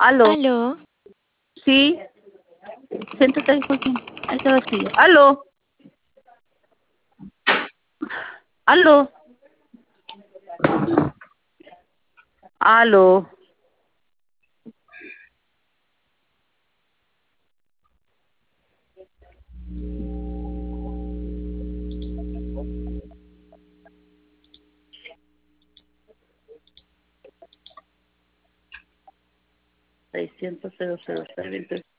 Aló, Aló, sí, siéntate ahí, Joaquín. Ahí te va a escribir. Aló, aló, aló. Seiscientos 000, está bien,